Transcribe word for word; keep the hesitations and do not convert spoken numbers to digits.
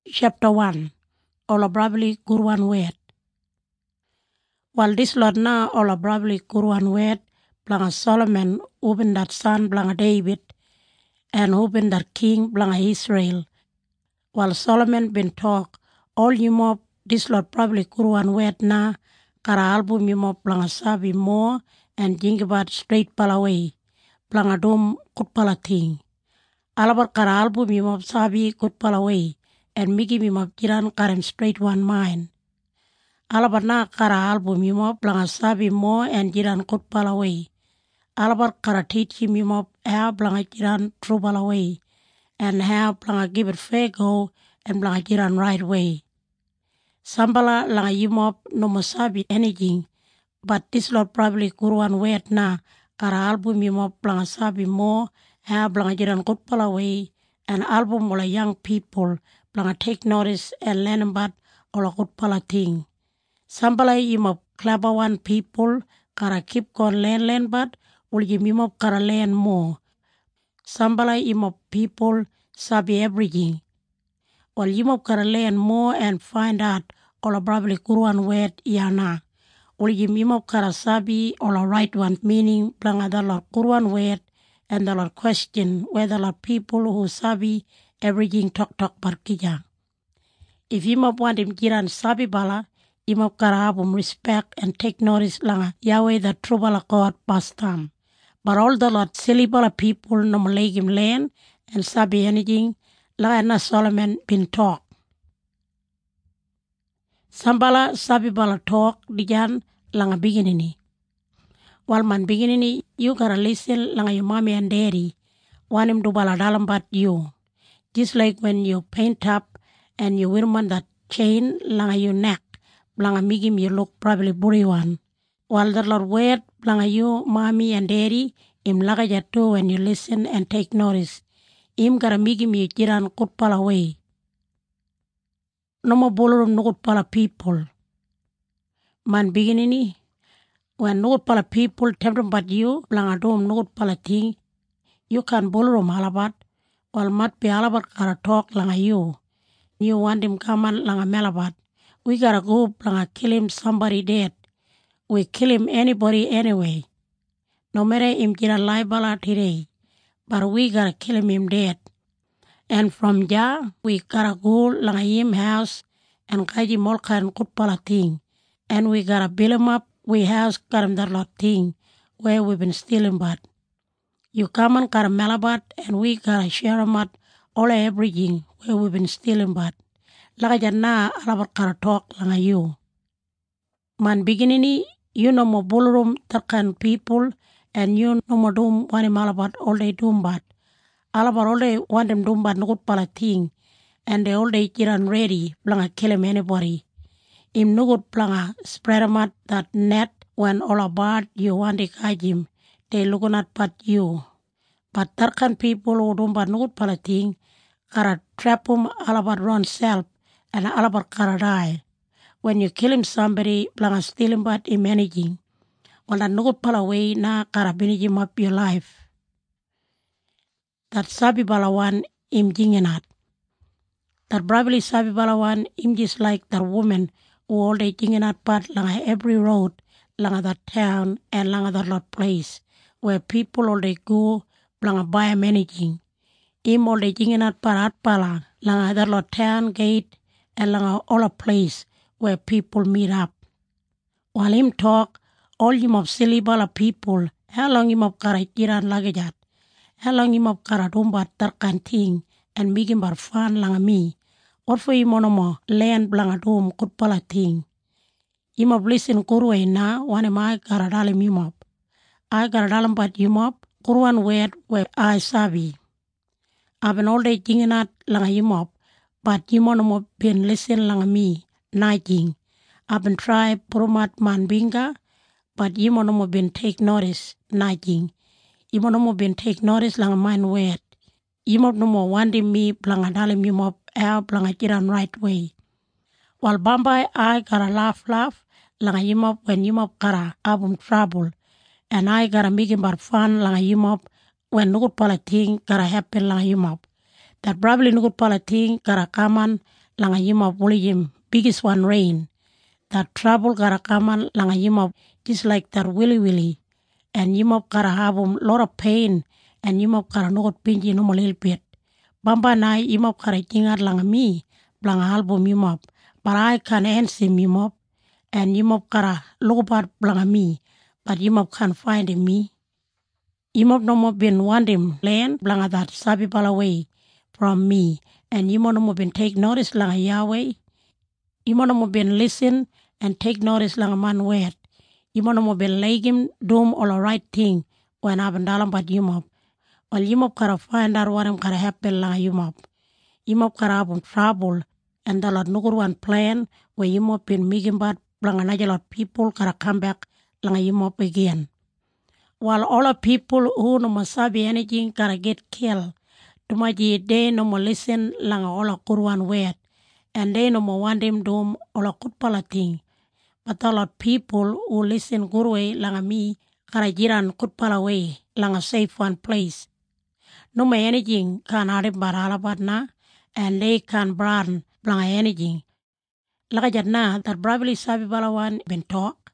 chapter one. Ola brabli kurwan wet. While this lot na ola brabli kurwan wet blanga Solomon uben that son blanga David and uben that king blanga Israel. While Solomon been talk, all you mob this lot probably kurwan wet na kara album you mob blanga sabi more and jingibat straight palaway blanga dom kut palating. Alabar kara album you mob sabi kut palaway and migi mi mob jiran karem straight one mind. Alabar na kara album you mob blanga sabi more and jiran kut palaway. Alabar kara teach him you mob how blanga jiran true palaway and how blanga give it fair go and blanga jiran right way. Sambala langa you mob no mo sabi anything, but this lot probably kurwan wet na kara album you mob blanga sabi more how blanga jiran kut palaway and album ola young people blanga take notice and learn about ola kut palating. Sambala you mob clever one people kara keep on learn learn but ul you mob kara learn more. Sambala you mob people sabi everything. While you mob kara learn more and find out ola probably kurwan wet yana. Ul you mob kara sabi ola right one meaning blanga the lot kurwan wet and the lot question whether lot people who sabi everything talk talk barkija. If you mob want him jiran sabi bala, you mob kara abum respect and take notice langa Yahweh the true bala God past time. But all the lot silly bala people no malay him learn and sabi anything langa na Solomon been talk. Sambala sabi bala talk dijan langa beginning. While man beginning you gotta listen langa your mommy and daddy. Want him to bala dalam bat you. Just like when you paint up and you wear man that chain langa your neck. Blanga migim you look probably buri one. While the Lord word blanga you mommy and daddy im lagaja too when you listen and take notice. Im gotta migim you jiran kut pala way. No more bolorum nukut pala people. Man beginning when nukut pala people tempting but you blanga dom nukut pala ting. You can bolorum halabat. While mat be halabat kara talk langa you. You want him come on langa melabat. We gotta go blanga kill him somebody dead. We kill him anybody anyway. No matter him jira lie bala today. But we gotta kill him him dead. And from there, we gotta go langa him house and kaji molka and kut pala thing. And we gotta build him up. We house karam that lot thing where we've been stealing but. You come on karam melabat and we gotta share him out all everything where we've been stealing but. Lagaja na alabat kara talk langa you. Man beginning you no more ballroom that kind of people and you no more doom want him alabat all day doom but. Alabat all day want him doom but no good pala thing and they all day jiran ready blanga kill him anybody. Im no good blanga spread him out that net when all about you want to catch him. They looking at but you. But that kind of people who doom but no good pala thing kara trap him alabat run self. And alabar kara die. When you kill him somebody, blanga steal him but him anything. When that nukut pala way na kara binij him up your life. That sabi balawan im jingenat. That probably sabi balawan im just like that woman who all day jingenat part langa every road, langa that town and langa that lot place where people all day go blanga buy him anything. Im all day jingenat part at pala langa that lot town gate and langa all a place where people meet up. While him talk, all him of silly bala people, how long him of kara jiran lagajat, how long him of kara domba tarkan ting, and make him bar fan langa me, or for him monomo land blanga dom kut pala ting. Him of listen kurwe na, one am I kara dalim him up. I kara dalim but him up, kurwan word where I sabi. I've been all day jingenat langa him up. But you mono been listen langa me, nighting. I've been try promat man binga, but you mono been take notice, nighting. You mono been take notice langa mine word. You mono no more wanting me blanga dalim you mop air blanga jiran right way. While Bambai I gotta laugh laugh langa you mop when you mop kara abum trouble. And I gotta make him bar fun langa you mop when no good pala thing gotta happen langa you mop. That probably no good pala thing kara kaman langa yimop wulijim biggest one rain. That trouble gotta come on langa yimop just like that willy willy. And yimop gotta have a lot of pain and yimop gotta not pinji no little bit. Bamba na yimop gotta jingat langa me blanga album yimop. But I can answer yimop and yimop gotta look about blanga me. But yimop can't find me. Yimop no more been wanting land blanga that sabi bala way from me. And yimop no more been take notice langa Yahweh. Yimop no more been listen and take notice langa man word. Yimop no more been legim doom all the right thing when I've been dalam but yimop. Well yimop gotta find out what I'm gotta happen langa yimop. Yimop gotta have trouble and the lot nukur one plan where yimop been making bad blanga naja lot people gotta come back langa yimop again. While all the people who no masabi anything gotta get killed. Tumaji they no more listen langa all the Quran word. And they no more want them doom all the kutpala thing. But a lot people who listen good way langa me gotta jiran kutpala way langa safe one place. No more anything can harip baralabat na and they can brand blanga anything. Laka jat na that probably sabi balawan been talk.